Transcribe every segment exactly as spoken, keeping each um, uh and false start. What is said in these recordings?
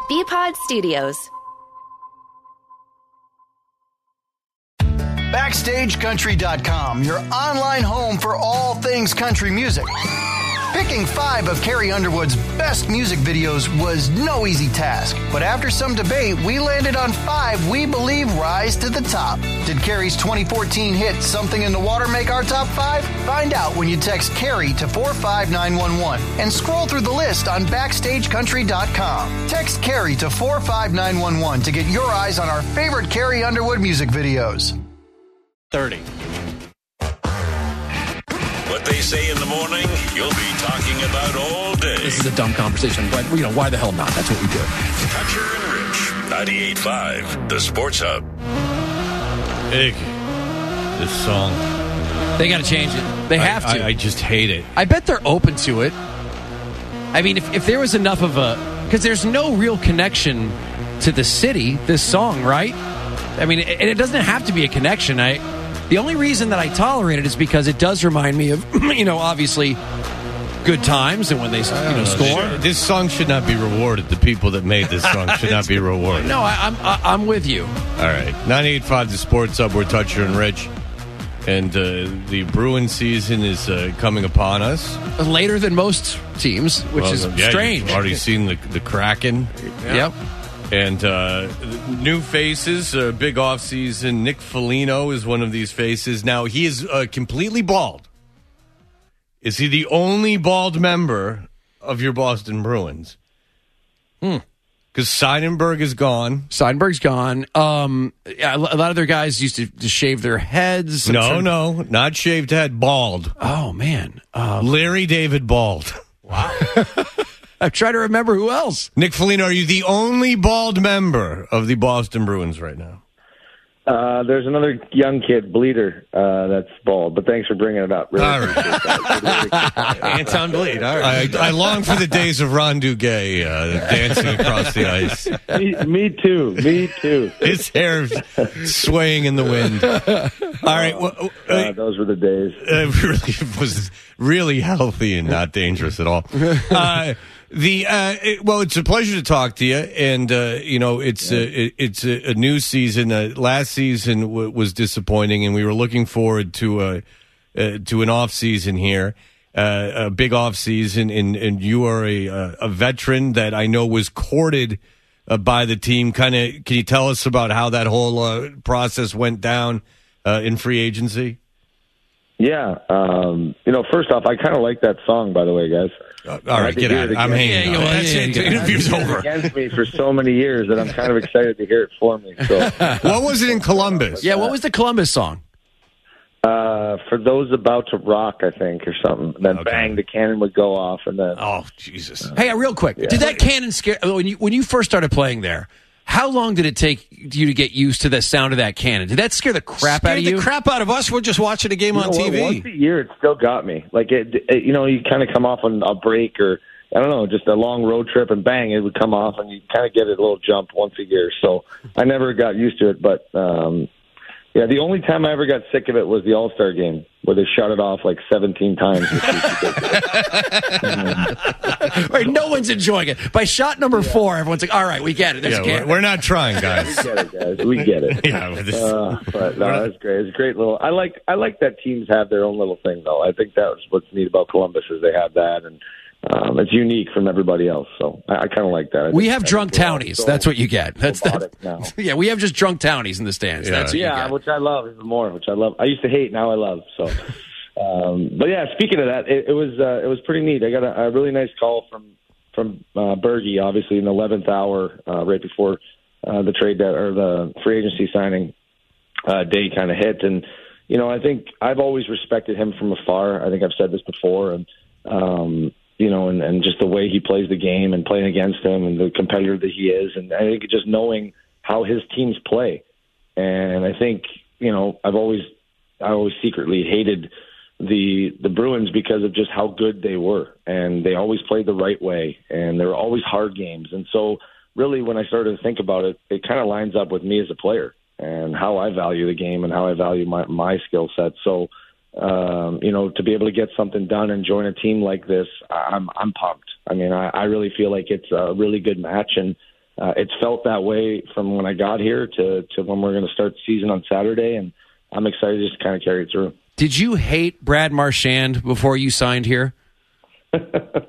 B-Pod Studios. Backstage Country dot com, your online home for all things country music. Picking five of Carrie Underwood's best music videos was no easy task, but after some debate, we landed on five we believe rise to the top. Did Carrie's twenty fourteen hit Something in the Water make our top five? Find out when you text Carrie to four five nine one one and scroll through the list on Backstage Country dot com. Text Carrie to four five nine one one to get your eyes on our favorite Carrie Underwood music videos. thirty. What they say in the morning, you'll be talking about all day. This is a dumb conversation, but, you know, why the hell not? That's what we do. Toucher and Rich, ninety-eight point five, the Sports Hub. Big. This song. They got to change it. They have I, to. I, I just hate it. I bet they're open to it. I mean, if, if there was enough of a... Because there's no real connection to the city, this song, right? I mean, and it, it doesn't have to be a connection. I... The only reason that I tolerate it is because it does remind me of, you know, obviously good times and when they, you know, know, score. This song should not be rewarded. The people that made this song should not be rewarded. No, I, I'm I, I'm with you. All right. ninety-eight point five, the Sports Hub. We're Toucher and Rich. And uh, the Bruins season is uh, coming upon us. Later than most teams, which well, is yeah, strange. You've already seen the, the Kraken. Yeah. Yep. And uh, new faces, uh, big offseason. Nick Foligno is one of these faces. Now, he is uh, completely bald. Is he the only bald member of your Boston Bruins? Hmm. Because Seidenberg is gone. Seidenberg's gone. Um, yeah, a lot of their guys used to, to shave their heads. No, sort of, no, not shaved head, bald. Oh, man. Uh, Larry David Bald. Wow. I'm trying to remember who else. Nick Foligno, are you the only bald member of the Boston Bruins right now? Uh, there's another young kid, Bleeder, uh, that's bald, but thanks for bringing it up. Really all right. Anton Bleed, all right. I, I long for the days of Ron Duguay uh, dancing across the ice. Me, me too, me too. His hair swaying in the wind. All right. Well, uh, uh, those were the days. It really was really healthy and not dangerous at all. Uh, The uh, it, well, it's a pleasure to talk to you, and uh, you know it's yeah. a, it, it's a, a new season. Uh, last season w- was disappointing, and we were looking forward to a uh, to an off season here, uh, a big off season. And, and you are a a veteran that I know was courted uh, by the team. Kind of, can you tell us about how that whole uh, process went down uh, in free agency? Yeah, um, you know, first off, I kind of like that song, by the way, guys. Uh, all right, get out. I'm hanging yeah, on. Yeah, That's yeah, it. yeah, The interview's it's over. Against me for so many years that I'm kind of excited to hear it for me. So, what was it in Columbus? Yeah, what was the Columbus song? Uh, for those about to rock, I think, or something. And then Okay. bang, the cannon would go off, and then Oh, Jesus. Hey, uh, real quick, Yeah. did that cannon scare when you when you first started playing there? How long did it take you to get used to the sound of that cannon? Did that scare the crap out of you? the crap out of us. We're just watching a game You on know T what? V. Once a year, it still got me. Like it, it you know, you kind of come off on a break or I don't know, just a long road trip, and bang, it would come off, and you kind of get a little jump once a year. So I never got used to it, but um, yeah, the only time I ever got sick of it was the All Star game where they shut it off like seventeen times. Right, no one's enjoying it. By shot number yeah. four, everyone's like, "All right, we get it." There's Yeah, cannon. we're, we're not trying, guys. We get it, guys. We get it. Yeah, this, uh, but no, that's great. It's a great little. I like. I like that teams have their own little thing, though. I think that's what's neat about Columbus is they have that, and um, it's unique from everybody else. So I, I kind of like that. I we think, have drunk townies. So that's what you get. That's that. Now. Yeah, we have just drunk townies in the stands. Yeah. That's what yeah, you get. which I love even more. Which I love. I used to hate. Now I love. So, um, but yeah, speaking of that, it, it was uh, it was pretty neat. I got a, a really nice call from from uh, Bergie, obviously in the eleventh hour, uh, right before uh, the trade that or the free agency signing uh, day kind of hit. And you know, I think I've always respected him from afar. I think I've said this before, and um, you know, and, and just the way he plays the game and playing against him and the competitor that he is, and I think just knowing how his teams play. And I think you know, I've always I always secretly hated the the Bruins because of just how good they were, and they always played the right way, and they were always hard games. And so really when I started to think about it, it kind of lines up with me as a player and how I value the game and how I value my, my skill set. So, um, you know, to be able to get something done and join a team like this, I'm I'm pumped. I mean, I, I really feel like it's a really good match, and uh, it's felt that way from when I got here to, to when we're going to start the season on Saturday, and I'm excited just to kind of carry it through. Did you hate Brad Marchand before you signed here? uh,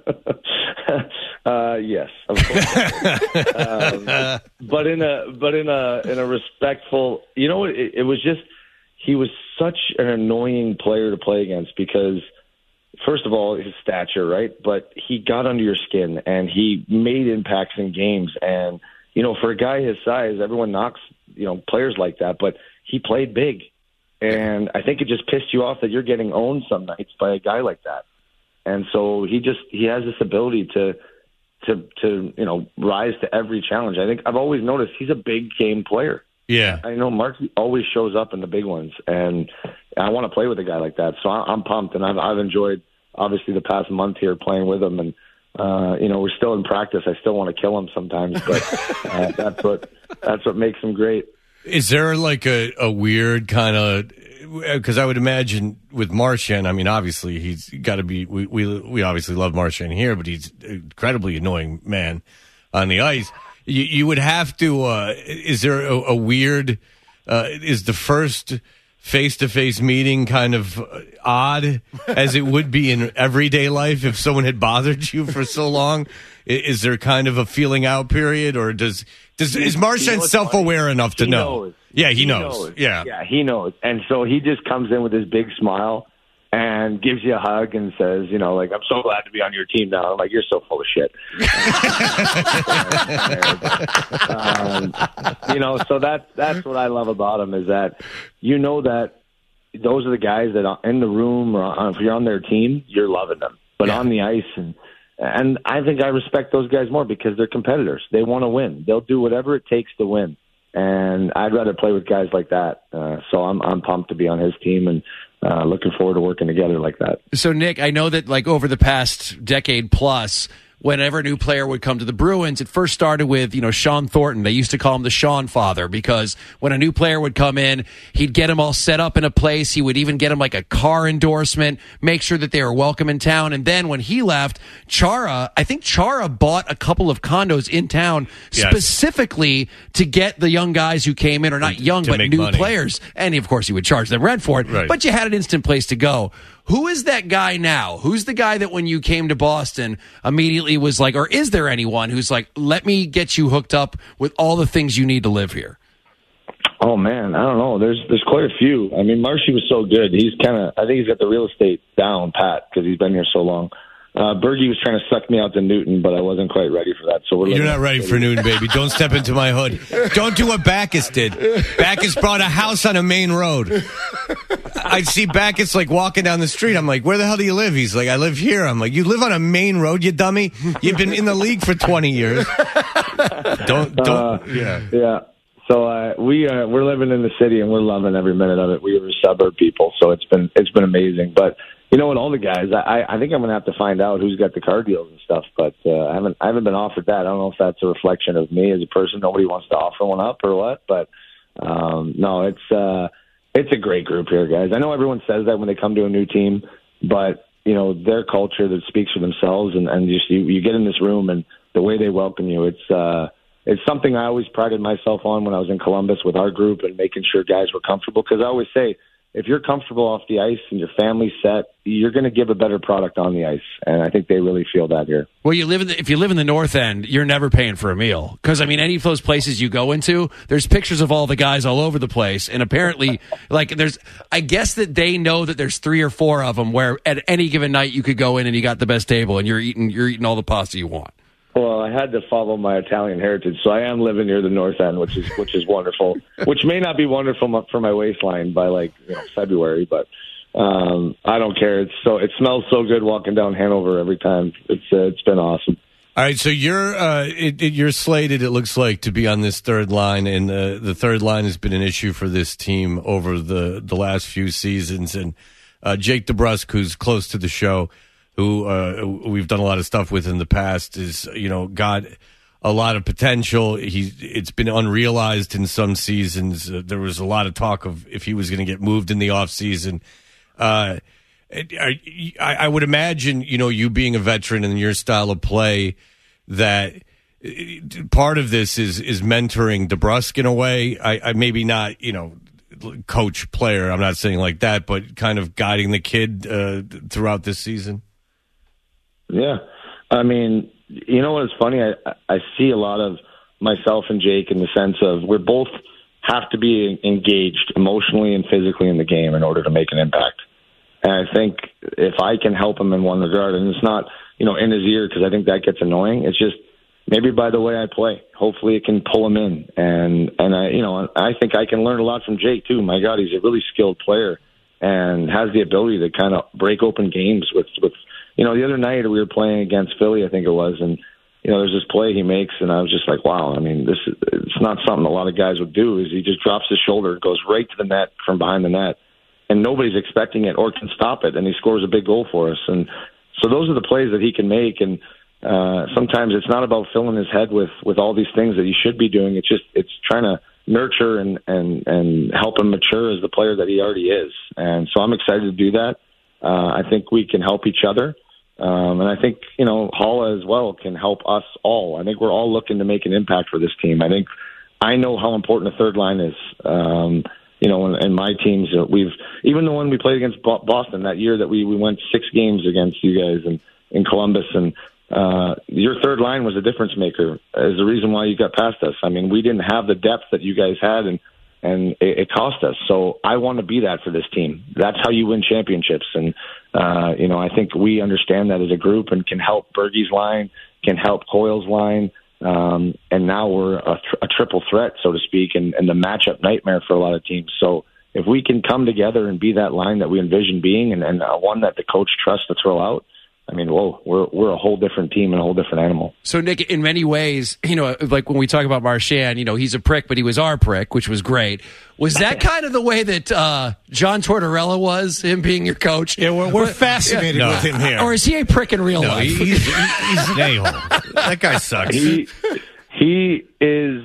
yes, of course. um, but in a but in a in a respectful, you know, it, it was just he was such an annoying player to play against because, first of all, his stature, right? But he got under your skin and he made impacts in games. And you know, for a guy his size, everyone knocks you know players like that, but he played big. And I think it just pissed you off that you're getting owned some nights by a guy like that. And so he just he has this ability to to to you know rise to every challenge. I think I've always noticed he's a big game player. Yeah, I know Mark always shows up in the big ones, and I want to play with a guy like that. So I'm pumped, and I've I've enjoyed obviously the past month here playing with him, and uh, you know we're still in practice. I still want to kill him sometimes, but uh, that's what that's what makes him great. Is there like a, a weird kind of, because I would imagine with Marchand, I mean, obviously he's got to be, we, we we obviously love Marchand here, but he's an incredibly annoying man on the ice. You, you would have to, uh, is there a, a weird, uh, is the first face-to-face meeting kind of odd as it would be in everyday life if someone had bothered you for so long? Is there kind of a feeling out period, or does does is Marchand you know self-aware funny? enough to he know? Knows. Yeah, he, he knows. knows. Yeah, yeah, he knows. And so he just comes in with his big smile and gives you a hug and says, you know, like, I'm so glad to be on your team now. I'm like, you're so full of shit. um, you know, so that's that's what I love about him is that you know that those are the guys that are in the room or on, if you're on their team, you're loving them. But yeah. on the ice and. And I think I respect those guys more because they're competitors. They want to win. They'll do whatever it takes to win. And I'd rather play with guys like that. Uh, so I'm I'm pumped to be on his team and uh, looking forward to working together like that. So, Nick, I know that like over the past decade plus, whenever a new player would come to the Bruins, it first started with, you know, Sean Thornton. They used to call him the Sean Father because when a new player would come in, he'd get him all set up in a place. He would even get him like a car endorsement, make sure that they were welcome in town. And then when he left, Chara, I think Chara bought a couple of condos in town yes. specifically to get the young guys who came in, or not young, to but new money. players. And of course, he would charge them rent for it, right. but you had an instant place to go. Who is that guy now? Who's the guy that when you came to Boston immediately was like, or is there anyone who's like, let me get you hooked up with all the things you need to live here? Oh man, I don't know. There's there's quite a few. I mean, Marshy was so good. He's kind of, I think he's got the real estate down pat because he's been here so long. Uh, Bergie was trying to suck me out to Newton, but I wasn't quite ready for that. So we're You're not ready for Newton, baby. Don't step into my hood. Don't do what Backus did. Backus bought a house on a main road. I see Backus like walking down the street. I'm like, where the hell do you live? He's like, I live here. I'm like, you live on a main road, you dummy? You've been in the league for twenty years. Don't, don't. Uh, yeah. Yeah. So uh, we uh, we're living in the city and we're loving every minute of it. We are suburb people, so it's been it's been amazing. But you know what, all the guys, I, I think I'm going to have to find out who's got the car deals and stuff. But uh, I haven't I haven't been offered that. I don't know if that's a reflection of me as a person. Nobody wants to offer one up or what. But um, no, it's uh, it's a great group here, guys. I know everyone says that when they come to a new team, but you know their culture that speaks for themselves, and, and just you, you get in this room and the way they welcome you, it's. Uh, It's something I always prided myself on when I was in Columbus with our group and making sure guys were comfortable. Because I always say, if you're comfortable off the ice and your family's set, you're going to give a better product on the ice. And I think they really feel that here. Well, you live in the, if you live in the North End, you're never paying for a meal. Because, I mean, any of those places you go into, there's pictures of all the guys all over the place. And apparently, like, there's, I guess that they know that there's three or four of them where at any given night you could go in and you got the best table and you're eating, you're eating all the pasta you want. Well, I had to follow my Italian heritage, so I am living near the North End, which is which is wonderful. Which may not be wonderful for my waistline by like you know February, but um, I don't care. It's so it smells so good walking down Hanover every time. It's uh, it's been awesome. All right, so you're uh, it, it, you're slated. It looks like to be on this third line, and uh, the third line has been an issue for this team over the the last few seasons. And uh, Jake DeBrusk, who's close to the show, who uh, we've done a lot of stuff with in the past, is, you know, got a lot of potential. He, it's been unrealized in some seasons. Uh, there was a lot of talk of if he was going to get moved in the offseason. Uh, I, I would imagine, you know, you being a veteran and your style of play, that part of this is is mentoring DeBrusk in a way. I, I maybe not, you know, coach player. I'm not saying like that, but kind of guiding the kid uh, throughout this season. Yeah, I mean, you know what is funny? I I see a lot of myself and Jake in the sense of we're both have to be engaged emotionally and physically in the game in order to make an impact. And I think if I can help him in one regard, and it's not, you know, in his ear because I think that gets annoying. It's just maybe by the way I play. Hopefully it can pull him in. And, and I, you know, I think I can learn a lot from Jake too. My God, he's a really skilled player and has the ability to kind of break open games with, with, you know, the other night we were playing against Philly, I think it was, and you know, there's this play he makes, and I was just like, wow, I mean, this is, it's not something a lot of guys would do, is he just drops his shoulder, goes right to the net from behind the net, and nobody's expecting it or can stop it, and he scores a big goal for us. And so those are the plays that he can make, and uh, sometimes it's not about filling his head with, with all these things that he should be doing. It's just it's trying to nurture and, and, and help him mature as the player that he already is. And so I'm excited to do that. Uh, I think we can help each other. Um, and I think, you know, Halla as well can help us all. I think we're all looking to make an impact for this team. I think I know how important a third line is. Um, you know, and, and my teams, uh, we've, even the one we played against Boston that year that we, we went six games against you guys in, in Columbus, and uh, your third line was a difference maker as the reason why you got past us. I mean, we didn't have the depth that you guys had, and and it, it cost us. So I want to be that for this team. That's how you win championships. And, uh, you know, I think we understand that as a group and can help Bergie's line, can help Coyle's line. Um, and now we're a, th- a triple threat, so to speak, and, and the matchup nightmare for a lot of teams. So if we can come together and be that line that we envision being, and, and uh, one that the coach trusts to throw out, I mean, whoa, we're we're a whole different team and a whole different animal. So, Nick, in many ways, you know, like when we talk about Marchand, you know, he's a prick, but he was our prick, which was great. Was that kind of the way that uh, John Tortorella was, him being your coach? Yeah, we're, we're fascinated yeah. with him here. Or is he a prick in real No, life? he's, he's an a-hole. That guy sucks. He, he is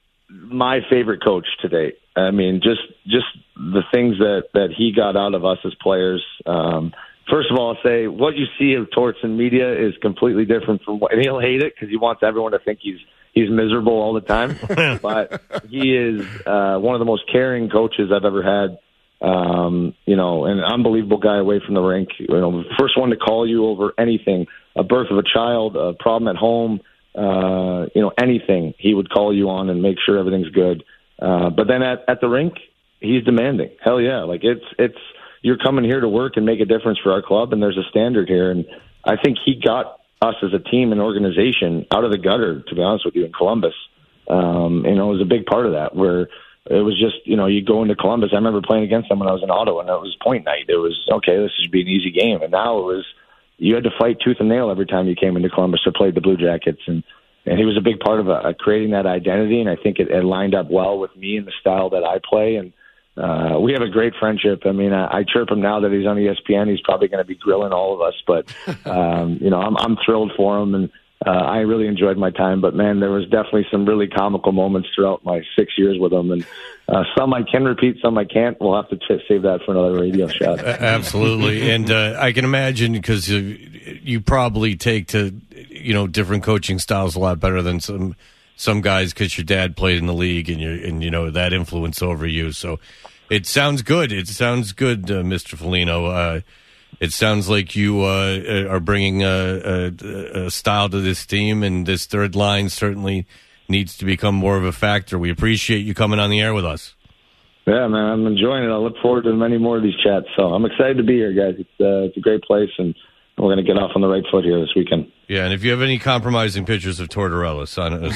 my favorite coach to date. I mean, just just the things that, that he got out of us as players. Um, first of all, I'll say what you see of Torts in media is completely different from what, and he'll hate it because he wants everyone to think he's he's miserable all the time. But he is uh, one of the most caring coaches I've ever had. Um, you know, an unbelievable guy away from the rink. You know, first one to call you over anything, a birth of a child, a problem at home, uh, you know, anything. He would call you on and make sure everything's good. Uh, but then at, at the rink, he's demanding. Hell yeah. Like it's, it's, you're coming here to work and make a difference for our club, and there's a standard here. And I think he got us as a team and organization out of the gutter, to be honest with you, in Columbus. Um, you know, it was a big part of that, where it was just, you know, you go into Columbus. I remember playing against them when I was in Ottawa, and it was point night. It was, okay, this should be an easy game. And now it was, you had to fight tooth and nail every time you came into Columbus or played the Blue Jackets. And, and he was a big part of uh, creating that identity, and I think it, it lined up well with me and the style that I play. And uh, we have a great friendship. I mean, I, I chirp him now that he's on E S P N. He's probably going to be grilling all of us. But, um, you know, I'm, I'm thrilled for him, and uh, I really enjoyed my time. But, man, there was definitely some really comical moments throughout my six years with him. And uh, some I can repeat, some I can't. We'll have to t- save that for another radio shot. Absolutely. And uh, I can imagine, because uh, you probably take to, you know, different coaching styles a lot better than some some guys, because your dad played in the league and, you and you know, that influence over you. So it sounds good. It sounds good, uh, Mister Foligno. Uh, it sounds like you uh, are bringing a, a, a style to this team, and this third line certainly needs to become more of a factor. We appreciate you coming on the air with us. Yeah, man, I'm enjoying it. I look forward to many more of these chats. So I'm excited to be here, guys. It's, uh, it's a great place, and we're going to get off on the right foot here this weekend. Yeah, and if you have any compromising pictures of Tortorella, son, uh,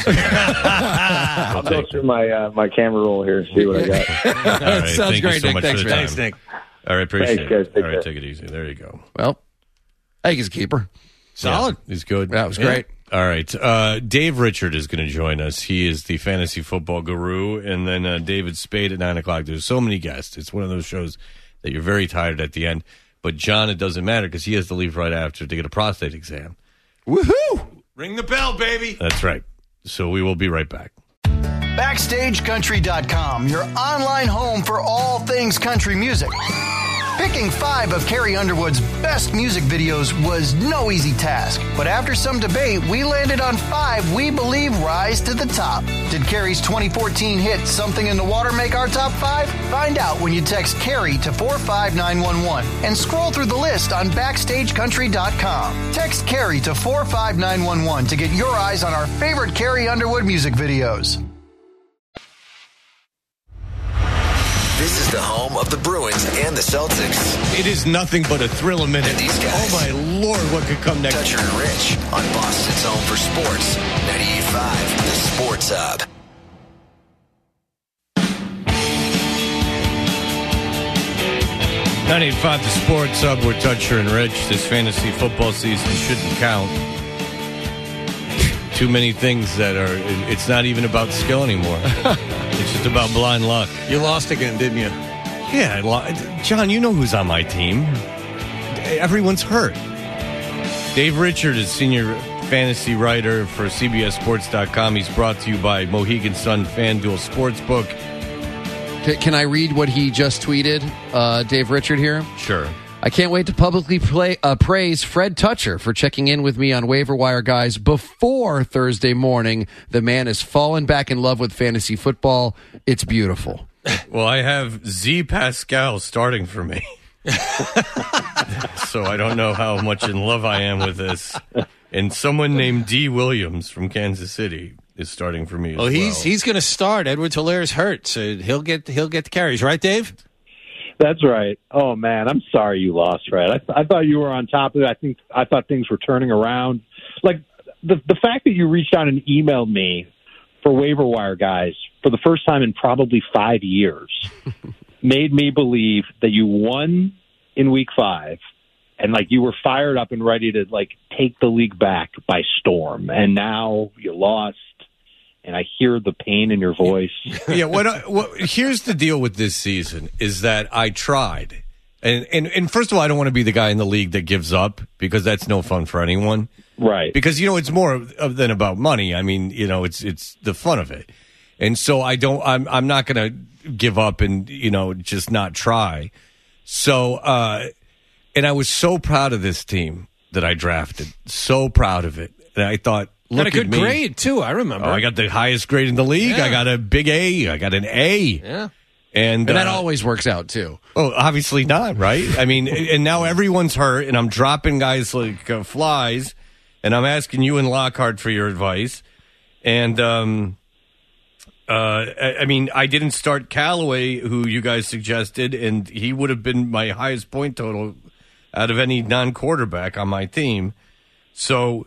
I'll go through my uh, my camera roll here and see what I got. All right, Sounds thank great, you so Nick. much Thanks, for the man. time. Thanks, Nick. All right, appreciate Thanks, guys. it. Take All right, care. take it easy. There you go. Well, I think he's a keeper. Solid. Yeah, he's good. That was great. All right. Uh, Dave Richard is going to join us. He is the fantasy football guru. And then uh, David Spade at nine o'clock. There's so many guests. It's one of those shows that you're very tired at the end. But John, it doesn't matter, because he has to leave right after to get a prostate exam. Woohoo! Ring the bell, baby. That's right. So we will be right back. Backstage Country dot com, your online home for all things country music. Picking five of Carrie Underwood's best music videos was no easy task, but after some debate, we landed on five we believe rise to the top. Did Carrie's twenty fourteen hit Something in the Water make our top five? Find out when you text Carrie to four five nine one one and scroll through the list on backstage country dot com. Text Carrie to four five nine one one to get your eyes on our favorite Carrie Underwood music videos. This is the home of the Bruins and the Celtics. It is nothing but a thrill a minute. And these guys. Oh, my Lord, what could come next? Dutcher and Rich on Boston's home for sports. ninety-eight point five, the Sports Hub. ninety-eight point five, the Sports Hub. We're Dutcher and Rich. This fantasy football season shouldn't count. Too many things that are, it's not even about skill anymore. It's just about blind luck. You lost again, didn't you? Yeah, I lo- John, you know who's on my team. Everyone's hurt. Dave Richard is senior fantasy writer for C B S Sports dot com. He's brought to you by Mohegan Sun FanDuel Sportsbook. Can I read what he just tweeted, uh, Dave Richard here? Sure. I can't wait to publicly play, uh, praise Fred Dutcher for checking in with me on Waiver Wire Guys before Thursday morning. The man has fallen back in love with fantasy football. It's beautiful. Well, I have Z Pascal starting for me. So I don't know how much in love I am with this. And someone named D. Williams from Kansas City is starting for me as Well, well. he's he's going to start. Edwards Hilaire's hurt, so he'll get he'll get the carries, right, Dave? That's right. Oh man, I'm sorry you lost, Fred. I, th- I thought you were on top of it. I think I thought things were turning around. Like the the fact that you reached out and emailed me for Waiver Wire Guys for the first time in probably five years made me believe that you won in week five and like you were fired up and ready to like take the league back by storm. And now you lost. And I hear the pain in your voice. Yeah, what, I, what here's the deal with this season is that I tried. And, and and first of all, I don't want to be the guy in the league that gives up because that's no fun for anyone. Right. Because, you know, it's more of, than about money. I mean, you know, it's it's the fun of it. And so I don't I'm I'm not going to give up and, you know, just not try. So uh and I was so proud of this team that I drafted. So proud of it. And I thought, Got look a good at me. grade too. I remember. Oh, I got the highest grade in the league. Yeah. I got a big A. I got an A. Yeah. And, And that uh, always works out, too. Oh, obviously not, right? I mean, and now everyone's hurt, and I'm dropping guys like uh, flies, and I'm asking you and Lockhart for your advice. And, um, uh, I, I mean, I didn't start Callaway, who you guys suggested, and he would have been my highest point total out of any non-quarterback on my team. So,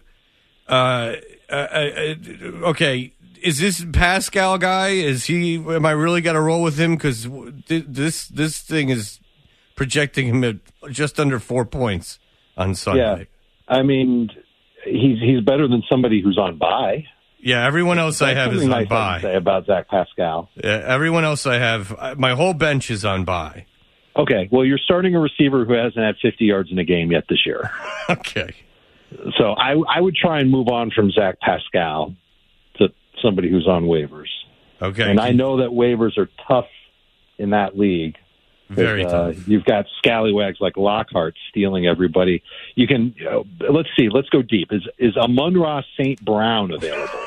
uh, uh, uh, okay, is this Pascal guy? Is he? Am I really got to roll with him? Because th- this this thing is projecting him at just under four points on Sunday. Yeah, I mean, he's he's better than somebody who's on bye. Yeah, everyone else I have is on nice bye. I can say about Zach Pascal. Yeah, everyone else I have, my whole bench is on bye. Okay, well, you're starting a receiver who hasn't had fifty yards in a game yet this year. Okay. So I, I would try and move on from Zach Pascal to somebody who's on waivers. Okay. And I know that waivers are tough in that league. Very uh, tough. You've got scallywags like Lockhart stealing everybody. You can you know, let's see. Let's go deep. Is is Amon-Ra Saint Brown available?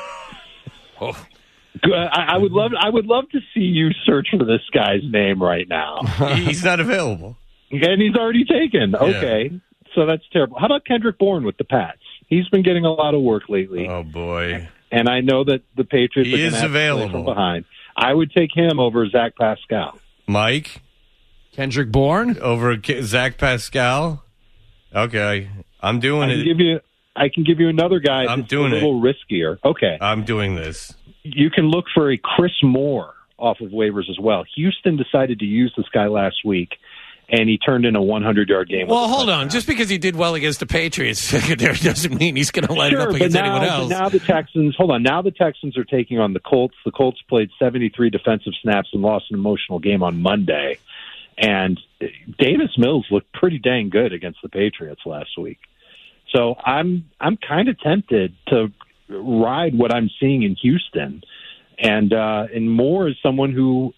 Oh. I, I would love. I would love to see you search for this guy's name right now. He's not available. And he's already taken. Okay. Yeah. So that's terrible. How about Kendrick Bourne with the Pats? He's been getting a lot of work lately. Oh, boy. And I know that the Patriots he are going to is have available. to play from behind. I would take him over Zach Pascal. Mike? Kendrick Bourne? Over K- Zach Pascal? Okay. I'm doing I it. Can give you, I can give you another guy I'm that's doing a little it. riskier. Okay. I'm doing this. You can look for a Chris Moore off of waivers as well. Houston decided to use this guy last week, and he turned in a hundred-yard game. Well, hold on. Just because he did well against the Patriots secondary doesn't mean he's going to line sure, it up against but now, anyone else. But now the Texans, hold on. Now the Texans are taking on the Colts. The Colts played seventy-three defensive snaps and lost an emotional game on Monday. And Davis Mills looked pretty dang good against the Patriots last week. So I'm I'm kind of tempted to ride what I'm seeing in Houston. And uh, and Moore is someone who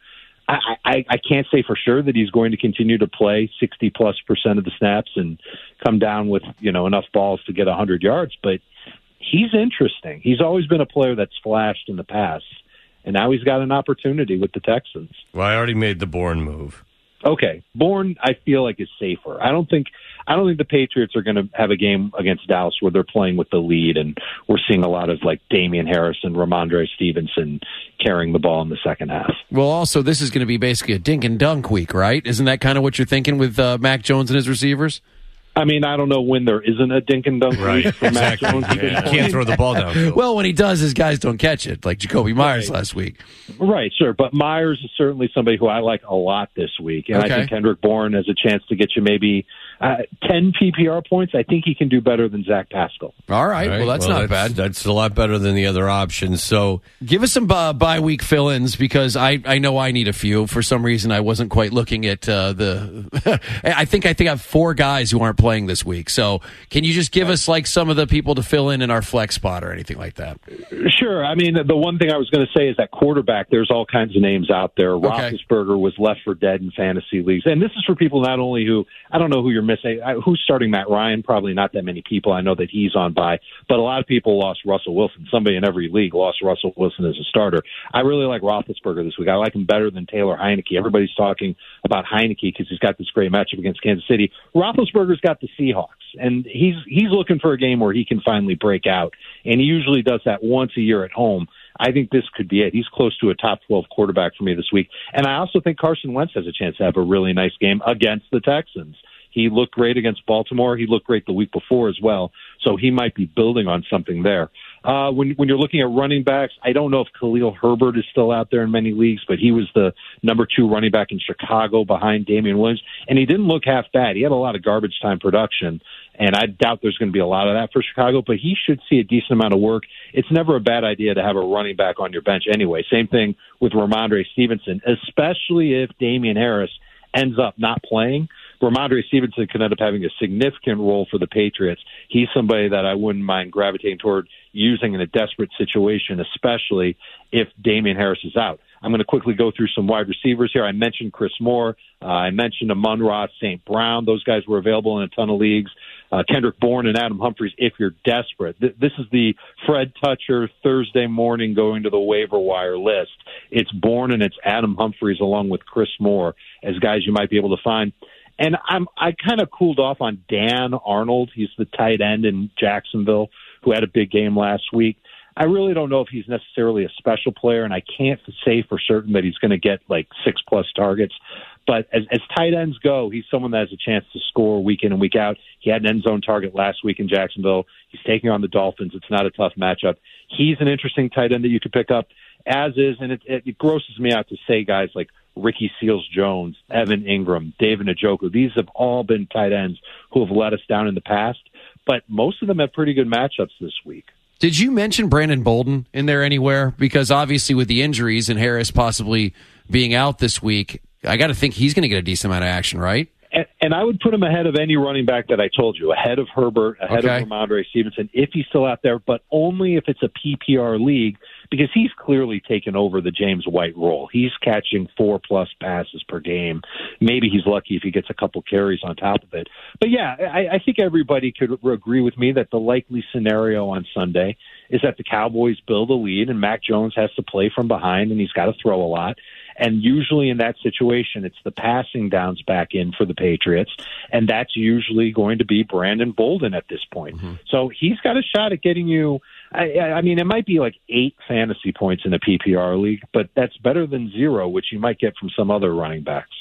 I, I, I can't say for sure that he's going to continue to play sixty plus percent of the snaps and come down with, you know, enough balls to get one hundred yards, but he's interesting. He's always been a player that's flashed in the past, and now he's got an opportunity with the Texans. Well, I already made the Bourne move. Okay, Bourne, I feel like is safer. I don't think I don't think the Patriots are going to have a game against Dallas where they're playing with the lead, and we're seeing a lot of like Damian Harris and Ramondre Stevenson carrying the ball in the second half. Well, also, this is going to be basically a dink and dunk week, right? Isn't that kind of what you're thinking with uh, Mac Jones and his receivers? I mean, I don't know when there isn't a dink and dunk Right, week for Mac exactly. Jones. Yeah, you can't throw the ball down. Well, when he does, his guys don't catch it, like Jacoby Myers Right. last week. Right, sure. But Myers is certainly somebody who I like a lot this week. And Okay. I think Kendrick Bourne has a chance to get you maybe uh, ten P P R points. I think he can do better than Zach Pascal. All right, All right, well, that's not bad. That's a lot better than the other options. So Give us some uh, bye week fill-ins because I, I know I need a few. For some reason, I wasn't quite looking at uh, the. I think I think I have four guys who aren't playing this week. So can you just give us like some of the people to fill in in our flex spot or anything like that? Sure. I mean, the one thing I was going to say is that quarterback, there's all kinds of names out there. Okay. Roethlisberger was left for dead in fantasy leagues. And this is for people not only who, I don't know who you're missing. I- Who's starting Matt Ryan? Probably not that many people. I know that he's on bye. But a lot of people lost Russell Wilson. Somebody in every league lost Russell Wilson as a starter. I really like Roethlisberger this week. I like him better than Taylor Heineke. Everybody's talking about Heineke because he's got this great matchup against Kansas City. Roethlisberger's got the Seahawks. And he's he's looking for a game where he can finally break out. And he usually does that once a year at home. I think this could be it. He's close to a top twelve quarterback for me this week. And I also think Carson Wentz has a chance to have a really nice game against the Texans. He looked great against Baltimore. He looked great the week before as well. So he might be building on something there. Uh, when, when you're looking at running backs, I don't know if Khalil Herbert is still out there in many leagues, but he was the number two running back in Chicago behind Damian Williams. And he didn't look half bad. He had a lot of garbage time production. And I doubt there's going to be a lot of that for Chicago, but he should see a decent amount of work. It's never a bad idea to have a running back on your bench anyway. Same thing with Ramondre Stevenson, especially if Damian Harris ends up not playing. Ramondre Stevenson could end up having a significant role for the Patriots. He's somebody that I wouldn't mind gravitating toward using in a desperate situation, especially if Damian Harris is out. I'm going to quickly go through some wide receivers here. I mentioned Chris Moore. Uh, I mentioned Amon-Ra Saint Brown. Those guys were available in a ton of leagues. Uh, Kendrick Bourne and Adam Humphries if you're desperate. Th- this is the Fred Toucher Thursday morning going to the waiver wire list. It's Bourne and it's Adam Humphries along with Chris Moore as guys you might be able to find. And I'm, I kind of cooled off on Dan Arnold. He's the tight end in Jacksonville who had a big game last week. I really don't know if he's necessarily a special player, and I can't say for certain that he's going to get like six-plus targets. But as, as tight ends go, he's someone that has a chance to score week in and week out. He had an end zone target last week in Jacksonville. He's taking on the Dolphins. It's not a tough matchup. He's an interesting tight end that you could pick up, as is, and it, it grosses me out to say guys like Ricky Seals-Jones, Evan Ingram, David Njoku. These have all been tight ends who have let us down in the past, but most of them have pretty good matchups this week. Did you mention Brandon Bolden in there anywhere? Because obviously with the injuries and Harris possibly being out this week, I got to think he's going to get a decent amount of action, right? And, and I would put him ahead of any running back that I told you, ahead of Herbert, ahead Okay. of Ramondre Stevenson, if he's still out there, but only if it's a P P R league, because he's clearly taken over the James White role. He's catching four-plus passes per game. Maybe he's lucky if he gets a couple carries on top of it. But, yeah, I, I think everybody could agree with me that the likely scenario on Sunday is that the Cowboys build a lead and Mac Jones has to play from behind and he's got to throw a lot. And usually in that situation, it's the passing downs back in for the Patriots, and that's usually going to be Brandon Bolden at this point. Mm-hmm. So he's got a shot at getting you, I, I mean, it might be like eight fantasy points in a P P R league, but that's better than zero, which you might get from some other running backs.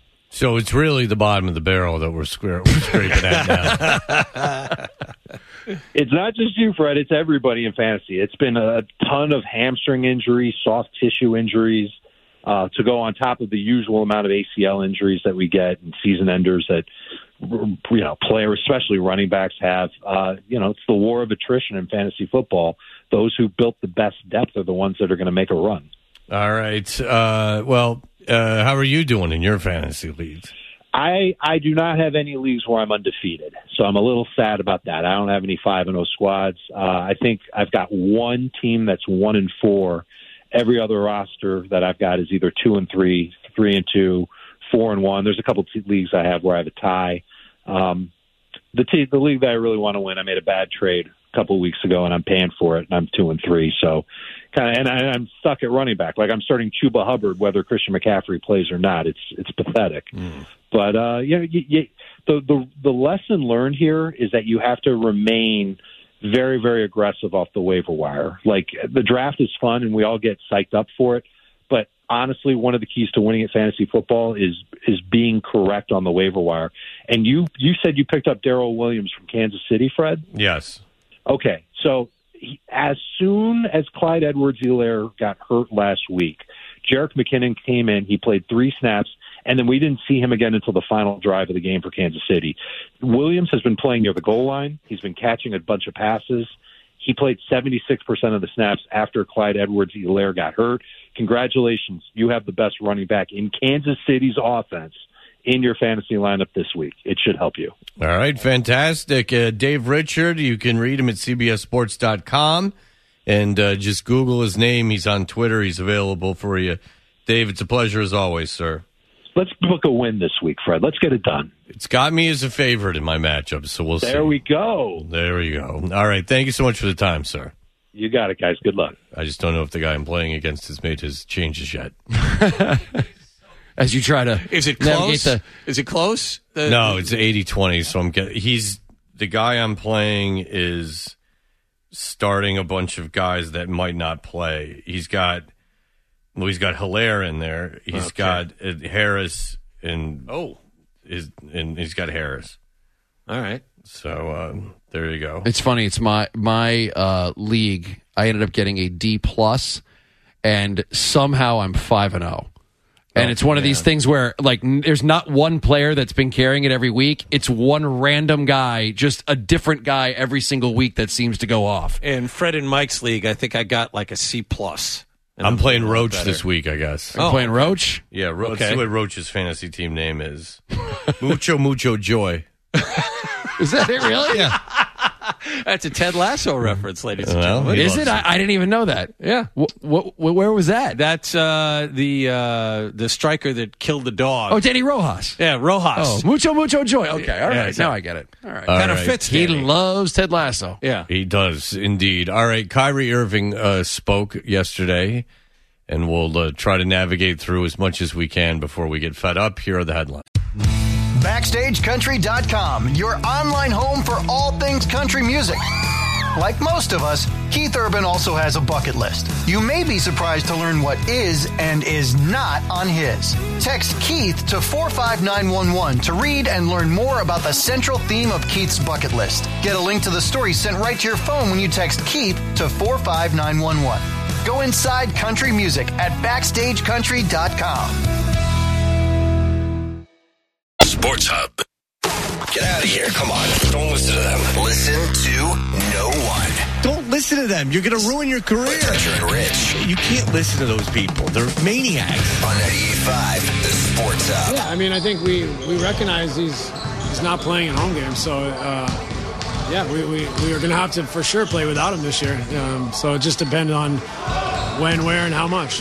So it's really the bottom of the barrel that we're, square, we're scraping at now. It's not just you, Fred. It's everybody in fantasy. It's been a ton of hamstring injuries, soft tissue injuries, uh, to go on top of the usual amount of A C L injuries that we get and season enders that, you know, players, especially running backs, have. Uh, you know, it's the war of attrition in fantasy football. Those who built the best depth are the ones that are going to make a run. All right. Uh, well, uh, how are you doing in your fantasy leagues? I, I do not have any leagues where I'm undefeated, so I'm a little sad about that. I don't have any five and oh squads. Uh, I think I've got one team that's one and four. Every other roster that I've got is either two and three, three and two, four and one. There's a couple of leagues I have where I have a tie. Um, the t- the league that I really want to win, I made a bad trade a couple of weeks ago, and I'm paying for it, and I'm two and three. So, kind of, and I, I'm stuck at running back. Like I'm starting Chuba Hubbard, whether Christian McCaffrey plays or not. It's it's pathetic. Mm. But uh, you know, you, you, the the the lesson learned here is that you have to remain very, very aggressive off the waiver wire. Like the draft is fun, and we all get psyched up for it. But honestly, one of the keys to winning at fantasy football is is being correct on the waiver wire. And you you said you picked up Darrell Williams from Kansas City, Fred? Yes. Okay, so he, as soon as Clyde Edwards-Helaire got hurt last week, Jerick McKinnon came in. He played three snaps, and then we didn't see him again until the final drive of the game for Kansas City. Williams has been playing near the goal line. He's been catching a bunch of passes. He played seventy-six percent of the snaps after Clyde Edwards-Helaire got hurt. Congratulations. You have the best running back in Kansas City's offense in your fantasy lineup this week. It should help you. All right, fantastic. Uh, Dave Richard, you can read him at C B S sports dot com and uh, just Google his name. He's on Twitter. He's available for you. Dave, it's a pleasure as always, sir. Let's book a win this week, Fred. Let's get it done. It's got me as a favorite in my matchup, so we'll there see. There we go. There we go. All right, thank you so much for the time, sir. You got it, guys. Good luck. I just don't know if the guy I'm playing against has made his changes yet. As you try to Is it navigate close? the Is it close? The, no, it's eighty twenty, so I'm getting, he's, the guy I'm playing is starting a bunch of guys that might not play. He's got, well, he's got Hilaire in there. He's Okay. got uh, Harris and, Oh, is, and he's got Harris. all right. So, um, there you go. It's funny. It's my my uh, league. I ended up getting a D plus, and somehow I'm five and zero. And Oh, it's one of these man. things where, like, n- there's not one player that's been carrying it every week. It's one random guy, just a different guy every single week that seems to go off. In Fred and Mike's league, I think I got like a C plus. And I'm playing doing a lot Roach better. this week, I guess. Are you playing Roach? Yeah, Ro- let's Okay. see what Roach's fantasy team name is. Mucho, mucho joy. Is that it, really? Yeah. That's a Ted Lasso reference, ladies and Well, gentlemen. he Is loves it? I, I didn't even know that. Yeah. Wh- wh- wh- where was that? That's uh, the uh, the striker that killed the dog. Oh, Danny Rojas. yeah, Rojas. Oh, mucho, mucho joy. Okay, all right. Yeah, exactly. Now I get it. All right. All kind of right. fits. He Danny. loves Ted Lasso. Yeah. He does, indeed. All right, Kyrie Irving uh, spoke yesterday, and we'll uh, try to navigate through as much as we can before we get fed up. Here are the headlines. Backstage Country dot com, your online home for all things country music. Like most of us, Keith Urban also has a bucket list. You may be surprised to learn what is and is not on his. Text Keith to four five nine one one to read and learn more about the central theme of Keith's bucket list. Get a link to the story sent right to your phone when you text Keith to four five nine one one. Go inside country music at Backstage Country dot com. Sports Hub. Get out of here. Come on. Don't listen to them. Listen to no one. Don't listen to them. You're going to ruin your career. Toucher and Rich You can't listen to those people. They're maniacs. on ninety-eight point five, the Sports Hub. Yeah, I mean, I think we, we recognize he's he's not playing in home games, so uh, yeah, we, we, we are going to have to for sure play without him this year. Um, so it just depends on when, where, and how much.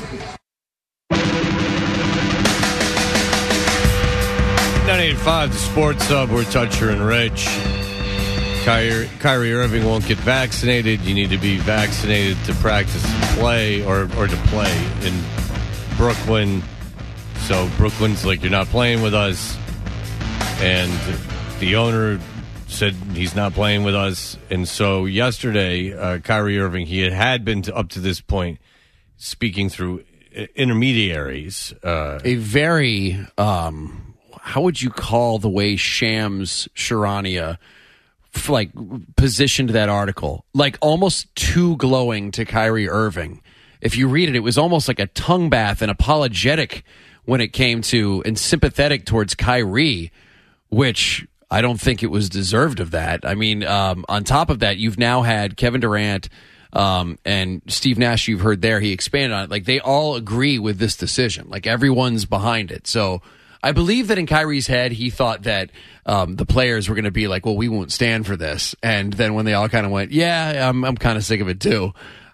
ninety-eight point five, the Sports Hub. We're Toucher and Rich. Kyrie, Kyrie Irving won't get vaccinated. You need to be vaccinated to practice and play, or, or to play in Brooklyn. So Brooklyn's like, you're not playing with us. And the owner said he's not playing with us. And so yesterday, uh, Kyrie Irving, he had, had been to, up to this point speaking through intermediaries. Uh, A very, um, how would you call the way Shams Charania f- like positioned that article? Like almost too glowing to Kyrie Irving. If you read it, it was almost like a tongue bath and apologetic when it came to and sympathetic towards Kyrie, which I don't think it was deserved of that. I mean, um, on top of that, you've now had Kevin Durant um, and Steve Nash, you've heard there, he expanded on it. Like, they all agree with this decision. Like, everyone's behind it. So I believe that in Kyrie's head, he thought that um, the players were going to be like, well, we won't stand for this. And then when they all kind of went, yeah, I'm, I'm kind of sick of it too.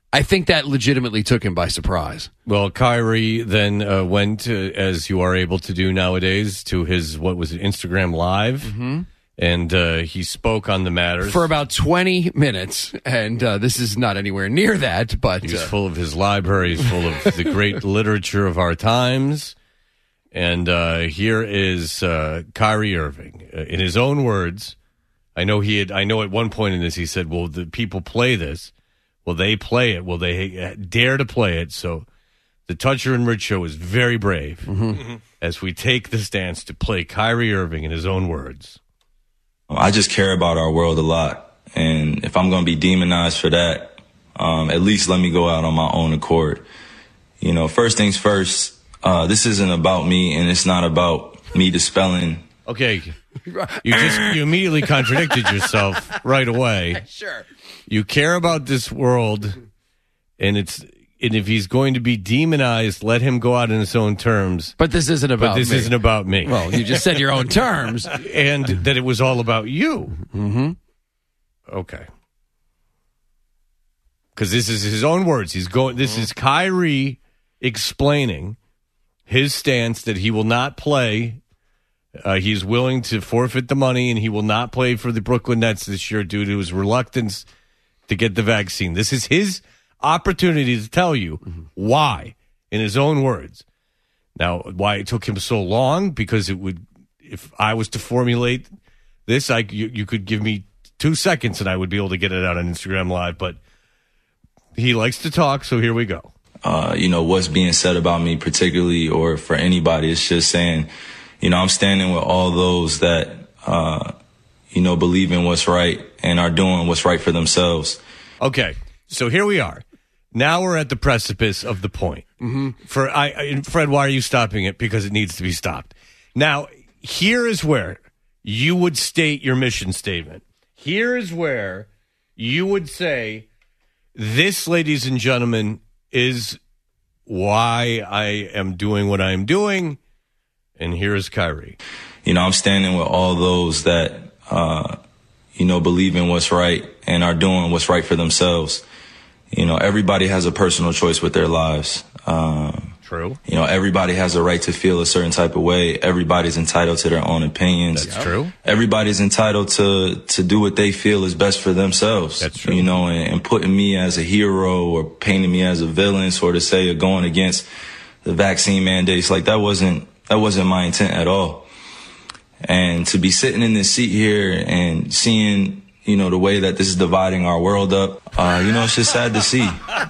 I think that legitimately took him by surprise. Well, Kyrie then uh, went, uh, as you are able to do nowadays, to his, what was it, Instagram Live, mm-hmm. and uh, he spoke on the matters. For about twenty minutes, and uh, this is not anywhere near that, but... He's uh, full of his library, he's full of the great literature of our times, and uh, here is uh, Kyrie Irving, uh, in his own words. I know he had. I know at one point in this he said, well, the people play this. Will they play it? Will they dare to play it? So the Toucher and Rich Show is very brave mm-hmm. as we take the stance to play Kyrie Irving in his own words. I just care about our world a lot. And if I'm going to be demonized for that, um, at least let me go out on my own accord. You know, first things first, uh, this isn't about me, and it's not about me dispelling. Okay. You just you immediately contradicted yourself right away. Sure. You care about this world, and it's and if he's going to be demonized, let him go out in his own terms. But this isn't about But this me. isn't about me. Well, you just said your own terms. And that it was all about you. Mm-hmm. Okay. Because this is his own words. He's going. This is Kyrie explaining his stance that he will not play. Uh, he's willing to forfeit the money, and he will not play for the Brooklyn Nets this year due to his reluctance to get the vaccine. This is his opportunity to tell you mm-hmm. why, in his own words. Now, why it took him so long, because it would, if I was to formulate this, I you, you could give me two seconds and I would be able to get it out on Instagram Live, but he likes to talk, so here we go. Uh, you know, what's being said about me particularly, or for anybody, it's just saying, you know, I'm standing with all those that, uh, you know, believe in what's right and are doing what's right for themselves. Okay, so here we are. Now we're at the precipice of the point. Mm-hmm. For I, I, Fred, why are you stopping it? Because it needs to be stopped. Now, here is where you would state your mission statement. Here is where you would say, this, ladies and gentlemen, is why I am doing what I am doing. And here is Kyrie. You know, I'm standing with all those that, uh, you know, believe in what's right and are doing what's right for themselves. You know, everybody has a personal choice with their lives. Um, True. You know, everybody has a right to feel a certain type of way. Everybody's entitled to their own opinions. That's true. Everybody's entitled to, to do what they feel is best for themselves. That's true. You know, and, and putting me as a hero or painting me as a villain, sort of say, or going against the vaccine mandates, like that wasn't, that wasn't my intent at all. And to be sitting in this seat here and seeing, you know, the way that this is dividing our world up, uh, you know, it's just sad to see.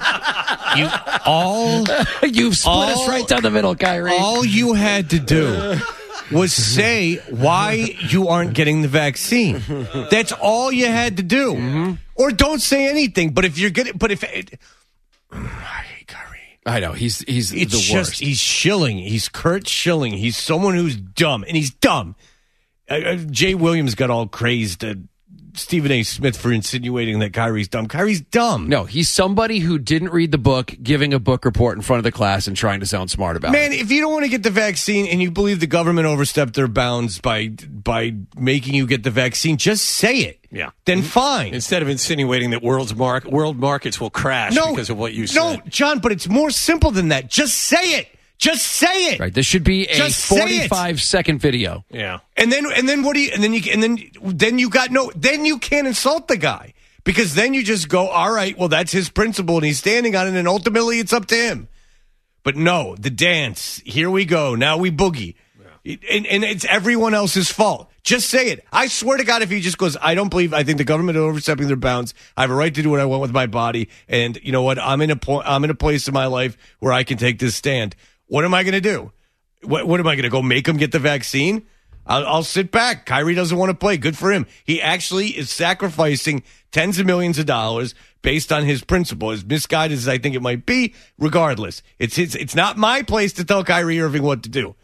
You all You've split all, us right down the middle, Kyrie. All you had to do was say why you aren't getting the vaccine. That's all you had to do. Mm-hmm. Or don't say anything. But if you're getting, but if it, I hate Kyrie. I know he's he's it's the just worst. He's shilling. He's Kurt Schilling. He's someone who's dumb, and he's dumb. Uh, uh, Jay Williams got all crazed at Stephen A. Smith for insinuating that Kyrie's dumb. Kyrie's dumb. No, he's somebody who didn't read the book, giving a book report in front of the class and trying to sound smart about Man, it. if you don't want to get the vaccine and you believe the government overstepped their bounds by by making you get the vaccine, just say it. Yeah. Then fine. Instead of insinuating that world's mar- world markets will crash no, because of what you no, said. No, John, but it's more simple than that. Just say it. Just say it. Right. This should be a Just say it. forty-five second video. Yeah. And then and then what do you and then you and then then you got no then you can't insult the guy, because then you just go, all right, well, that's his principle and he's standing on it, and ultimately it's up to him. But no, the dance, here we go. Now we boogie. Yeah. And, and it's everyone else's fault. Just say it. I swear to God, if he just goes, I don't believe, I think the government is overstepping their bounds. I have a right to do what I want with my body. And you know what? I'm in a po- I'm in a place in my life where I can take this stand. What am I going to do? What, what am I going to go make him get the vaccine? I'll, I'll sit back. Kyrie doesn't want to play. Good for him. He actually is sacrificing tens of millions of dollars based on his principle, as misguided as I think it might be. Regardless, it's his, it's not my place to tell Kyrie Irving what to do.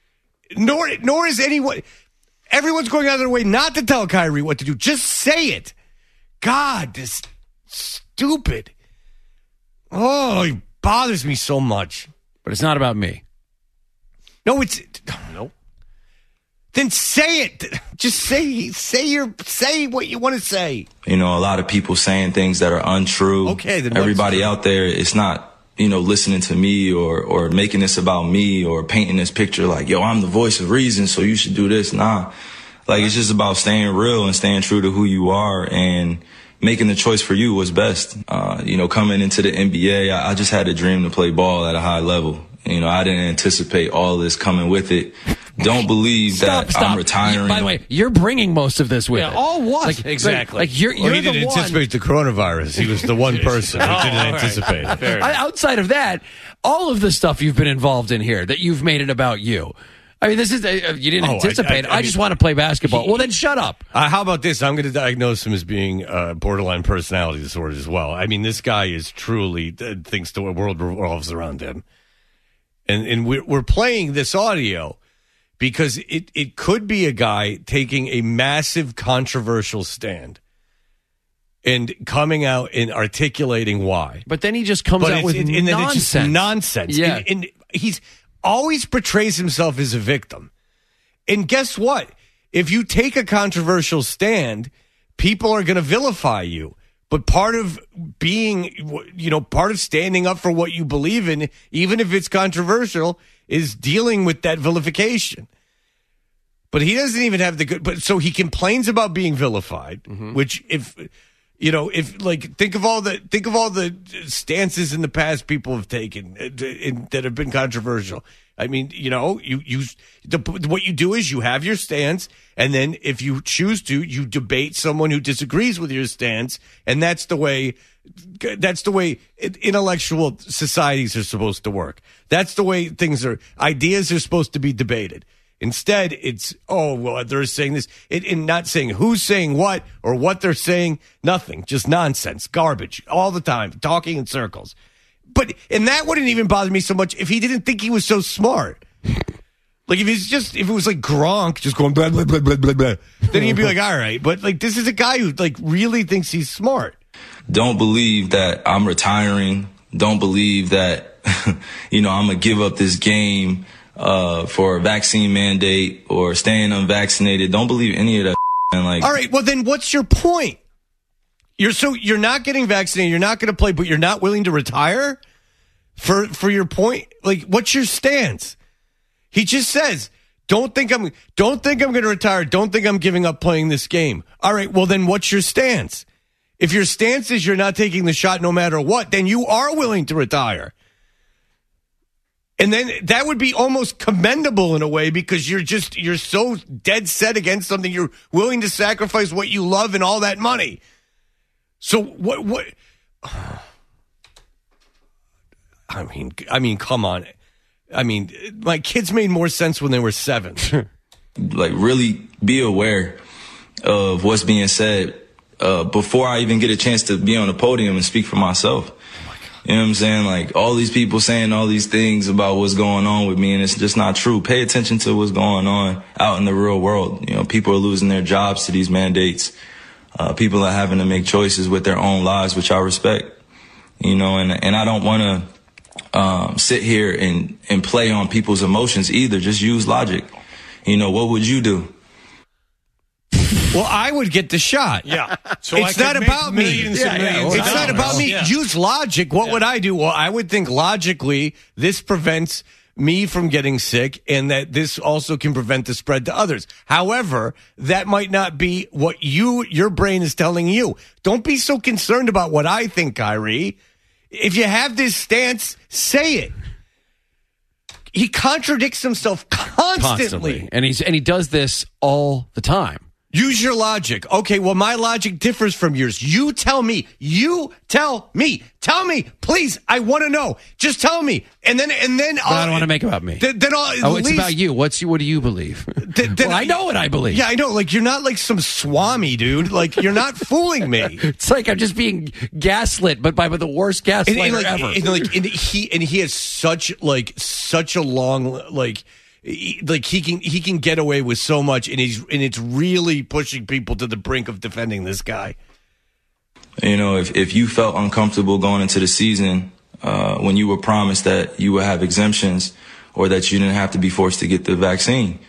Nor nor is anyone. Everyone's going out of their way not to tell Kyrie what to do. Just say it. God, this stupid. Oh, he bothers me so much. But it's not about me. No, it's no. then say it. Just say say your say what you want to say. You know, a lot of people saying things that are untrue. Okay, then everybody out there, it's not, you know, listening to me or or making this about me or painting this picture like, yo, I'm the voice of reason, so you should do this. Nah, like it's just about staying real and staying true to who you are and making the choice for you what's best. Uh, you know, coming into the N B A, I, I just had a dream to play ball at a high level. You know, I didn't anticipate all this coming with it. Don't believe stop, that stop. I'm retiring. You, by the way, you're bringing most of this with Yeah, it. all what? Like, exactly. Like, like you're, or you're he the didn't one. anticipate the coronavirus. He was the one person who Oh, didn't all right. anticipate it. I, outside of that, all of the stuff you've been involved in here that you've made it about you. I mean, this is uh, you didn't Oh, I- anticipate. I- I, I just mean- want to play basketball. Well, then shut up. Uh, how about this? I'm going to diagnose him as being uh, borderline personality disorder as well. I mean, this guy is truly uh, thinks the world revolves around him. And and we're, we're playing this audio because it, it could be a guy taking a massive controversial stand and coming out and articulating why. But then he just comes But out it's, with it, and then it's just nonsense. nonsense. Yeah. And, and he's always portrays himself as a victim. And guess what? If you take a controversial stand, people are going to vilify you. But part of being, you know, part of standing up for what you believe in, even if it's controversial, is dealing with that vilification. But he doesn't even have the good, but so he complains about being vilified, Mm-hmm. which if, you know, if like, think of all the, think of all the stances in the past people have taken uh, in, that have been controversial. I mean, you know, you, you, the, what you do is you have your stance, and then if you choose to, you debate someone who disagrees with your stance, and that's the way, that's the way intellectual societies are supposed to work. That's the way things are, ideas are supposed to be debated. Instead, it's, oh, well, they're saying this, it, and not saying who's saying what or what they're saying, nothing, just nonsense, garbage, all the time, talking in circles. But, and that wouldn't even bother me so much if he didn't think he was so smart. Like, if he's just, if it was like Gronk just going blah, blah, blah, blah, blah, blah, then he'd be like, all right. But, like, this is a guy who, like, really thinks he's smart. Don't believe that I'm retiring. Don't believe that, you know, I'm going to give up this game uh, for a vaccine mandate or staying unvaccinated. Don't believe any of that. And like, all right, well, then what's your point? You're so you're not getting vaccinated, you're not going to play, but you're not willing to retire for for your point. Like, what's your stance? He just says, "Don't think I'm don't think I'm going to retire. Don't think I'm giving up playing this game." All right, well then, what's your stance? If your stance is you're not taking the shot no matter what, then you are willing to retire. And then that would be almost commendable in a way because you're just you're so dead set against something, you're willing to sacrifice what you love and all that money. So what? What? I mean, I mean, come on. I mean, my kids made more sense when they were seven. like, really be aware of what's being said uh, before I even get a chance to be on the podium and speak for myself. You know what I'm saying? Like, all these people saying all these things about what's going on with me, and it's just not true. Pay attention to what's going on out in the real world. You know, people are losing their jobs to these mandates. Uh, people are having to make choices with their own lives, which I respect. You know, and and I don't want to um, sit here and, and play on people's emotions either. Just use logic. You know, what would you do? Well, I would get the shot. Yeah. So it's I not could about make me. millions Yeah, and yeah. millions of It's not dollars. about me. Yeah. Use logic. What Yeah. would I do? Well, I would think logically this prevents me from getting sick and that this also can prevent the spread to others. However, that might not be what you, your brain is telling you. Don't be so concerned about what I think, Kyrie. If you have this stance, say it. He contradicts himself constantly. Constantly. And he's and he does this all the time. Use your logic. Okay, well, my logic differs from yours. You tell me. You tell me. Tell me, please. I want to know. Just tell me, and then and then. But I don't want to make it about me. Then, then I'll, oh, at it's least, about you. What's what do you believe? Then, then, well, I know what I believe. Yeah, I know. Like, you're not like some swami, dude. Like, you're not fooling me. It's like I'm just being gaslit, but by the worst gaslighter And, and like, ever. and like, and he and he has such like such a long like. He- Like he can he can get away with so much, and he's and it's really pushing people to the brink of defending this guy. You know, if, if you felt uncomfortable going into the season uh, when you were promised that you would have exemptions or that you didn't have to be forced to get the vaccine,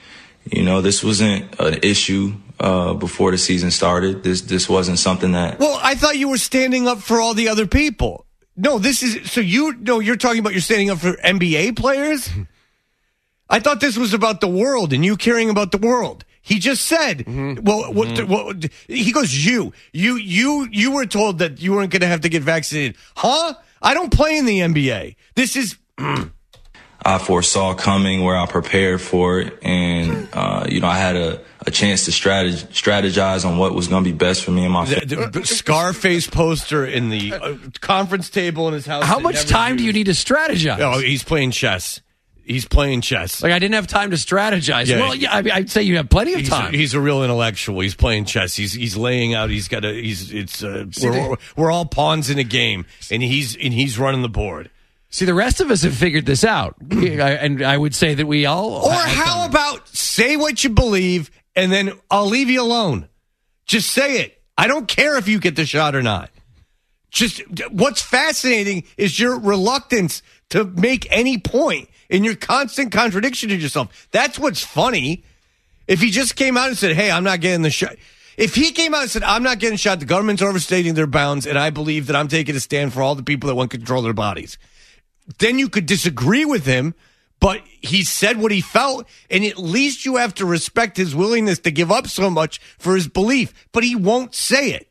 You know, this wasn't an issue uh, before the season started. This this wasn't something that. Well, I thought you were standing up for all the other people. No, this is so you. No, you're talking about you're standing up for N B A players. I thought this was about the world and you caring about the world. He just said, mm-hmm. well, what, mm-hmm. what, he goes, you, you, you, you were told that you weren't going to have to get vaccinated. Huh? I don't play in the N B A. This is. Mm. I foresaw coming, where I prepared for it. And, uh, you know, I had a, a chance to strategize, strategize on what was going to be best for me and my family. The, the Scarface poster in the uh, conference table in his house. How much time used. do you need to strategize? Oh, he's playing chess. He's playing chess. Like, I didn't have time to strategize. Yeah. Well, yeah, I mean, I'd say you have plenty of he's time. A, he's a real intellectual. He's playing chess. He's he's laying out. He's got a. He's it's. Uh, we're, we're all pawns in a game, and he's and he's running the board. See, the rest of us have figured this out, and I would say that we all. Or how about say what you believe, and then I'll leave you alone. Just say it. I don't care if you get the shot or not. Just what's fascinating is your reluctance to make any point. In your constant contradiction to yourself. That's what's funny. If he just came out and said, hey, I'm not getting the shot. If he came out and said, I'm not getting shot, the government's overstating their bounds, and I believe that I'm taking a stand for all the people that want to control their bodies, then you could disagree with him, but he said what he felt, and at least you have to respect his willingness to give up so much for his belief, but he won't say it.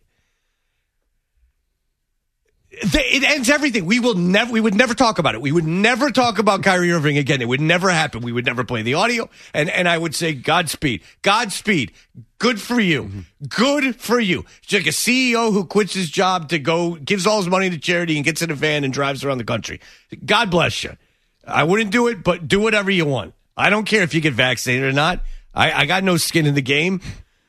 It ends everything. We will never. We would never talk about it. We would never talk about Kyrie Irving again. It would never happen. We would never play the audio. And and I would say, Godspeed, Godspeed. Good for you. Mm-hmm. Good for you. It's like a C E O who quits his job to go, gives all his money to charity and gets in a van and drives around the country. God bless you. I wouldn't do it, but do whatever you want. I don't care if you get vaccinated or not. I, I got no skin in the game.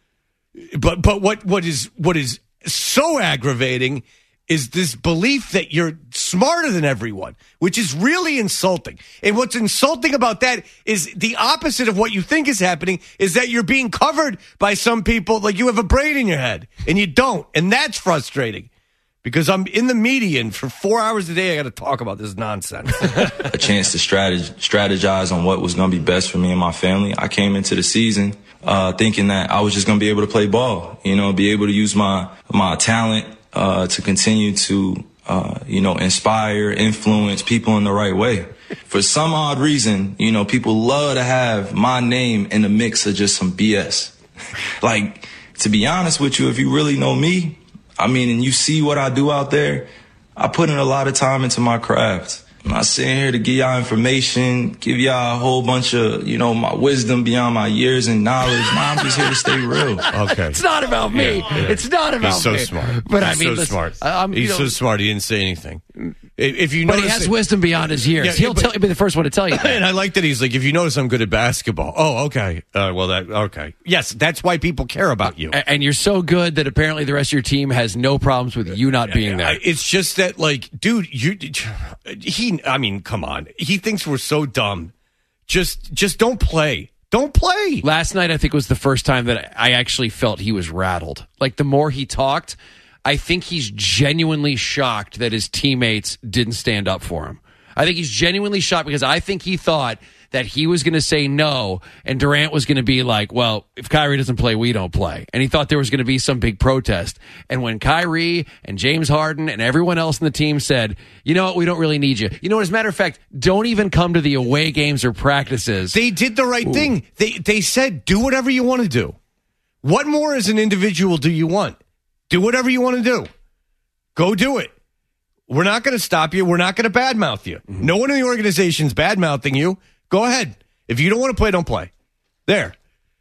But but what what is what is so aggravating is this belief that you're smarter than everyone, which is really insulting. And what's insulting about that is the opposite of what you think is happening is that you're being covered by some people like you have a brain in your head, and you don't. And that's frustrating because I'm in the media, and for four hours a day, I got to talk about this nonsense. A chance to strateg- strategize on what was going to be best for me and my family. I came into the season uh, thinking that I was just going to be able to play ball, you know, be able to use my my talent, Uh, to continue to, uh, you know, inspire, influence people in the right way. For some odd reason, you know, people love to have my name in the mix of just some B S. Like, to be honest with you, if you really know me, I mean, and you see what I do out there, I put in a lot of time into my craft. I'm not sitting here to give y'all information, give y'all a whole bunch of, you know, my wisdom beyond my years and knowledge. No, I'm just here to stay real. Okay. It's not about me. Yeah, yeah. It's not about He's so me. smart. But He's I mean, so listen, smart. I'm, He's you know, so smart. He didn't say anything. If you but he has it, wisdom beyond his years. Yeah, He'll but, tell you, be the first one to tell you that. And I like that he's like, if you notice I'm good at basketball. Oh, okay. Uh, well, that okay. Yes, that's why people care about you. And, and you're so good that apparently the rest of your team has no problems with you not being there. It's just that, like, dude, you he. I mean, come on. He thinks we're so dumb. Just, just don't play. Don't play. Last night, I think, was the first time that I actually felt he was rattled. Like, the more he talked, I think he's genuinely shocked that his teammates didn't stand up for him. I think he's genuinely shocked because I think he thought that he was going to say no and Durant was going to be like, well, if Kyrie doesn't play, we don't play. And he thought there was going to be some big protest. And when Kyrie and James Harden and everyone else in the team said, you know what, we don't really need you. You know what, as a matter of fact, don't even come to the away games or practices. They did the right Ooh. thing. They They said, do whatever you want to do. What more as an individual do you want? Do whatever you want to do. Go do it. We're not going to stop you. We're not going to badmouth you. Mm-hmm. No one in the organization's badmouthing you. Go ahead. If you don't want to play, don't play. There.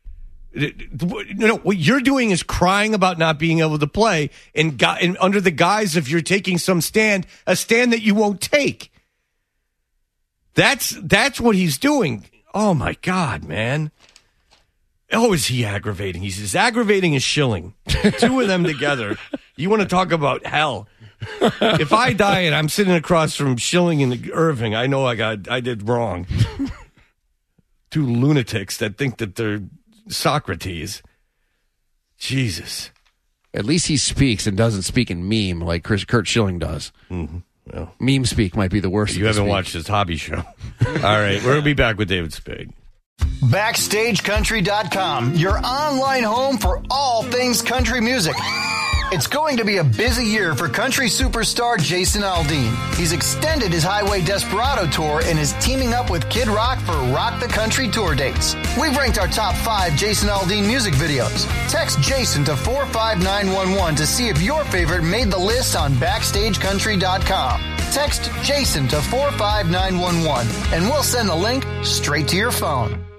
No, what you're doing is crying about not being able to play and, gu- and under the guise of you're taking some stand, a stand that you won't take. That's that's what he's doing. Oh, my God, man. Oh, is he aggravating? He's as aggravating as Schilling. Two of them together. You want to talk about hell. If I die and I'm sitting across from Schilling and Irving, I know I got I did wrong. Two lunatics that think that they're Socrates. Jesus. At least he speaks and doesn't speak in meme like Chris, Kurt Schilling does. Mm-hmm. Well, meme speak might be the worst. You haven't watched his hobby show. All right, we're going to be back with David Spade. Backstage Country dot com, your online home for all things country music. It's going to be a busy year for country superstar Jason Aldean. He's extended his Highway Desperado tour and is teaming up with Kid Rock for Rock the Country tour dates. We've ranked our top five Jason Aldean music videos. Text Jason to four five nine one one to see if your favorite made the list on Backstage Country dot com. Text Jason to four five nine one one and we'll send the link straight to your phone.